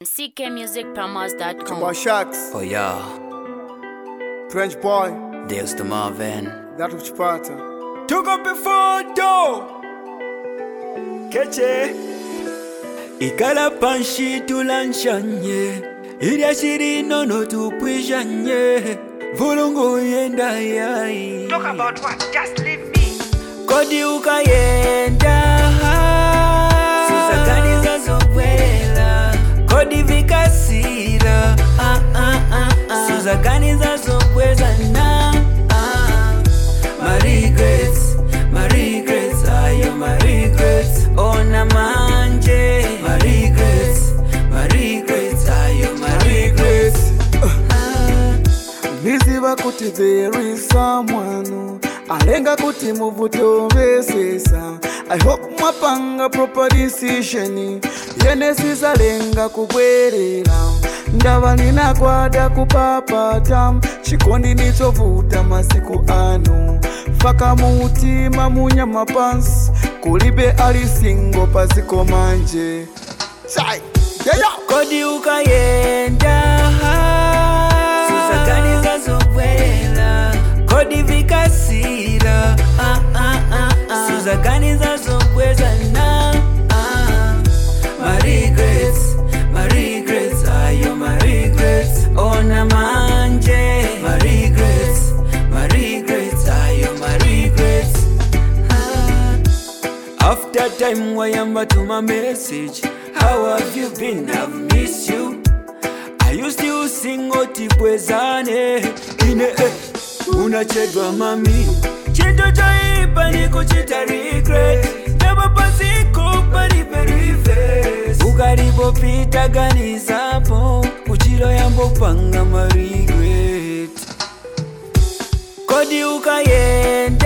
ckmusicpromos.com. Boy Shax, Oh yeah, French boy, Deus to Marvin. that of Chipata. Took up a photo. Keche ikala panshi tulanshanye ilya shirino no tupwishanye vulungu yenda yai. Talk about what? Just leave me. Kodi ukayenda Susakaniza zobwela Kodi vikasira Susakaniza zobweza na My regrets, ayo my regrets. Ona manje My regrets, ayo my regrets. Niziva kuti there is someone alenga kuti muvuto vesesa. I hope mwapanga proper decision yene sizalenga kubwerera. Ndava ninakwada kupapata chikondi nichovuta masiku ano. Faka mutima munyama pansi kulibe alisingo pasiko manje. Chai, yeah. Kodi ukayenda Susakaniza zobwela Kodi vikasira Susakaniza zobweza na My regrets, ayo my regrets. Ona manje My regrets, ayo my regrets. After time wayamba to my message. How have you been? I've missed you. I used to sing otipwezane ine unachedwa mami chinto chaipa niko chita regret Never pasiko palipe reverse Ukaripopita ganizapo uchilo yambo panga my regret Kodi ukayenda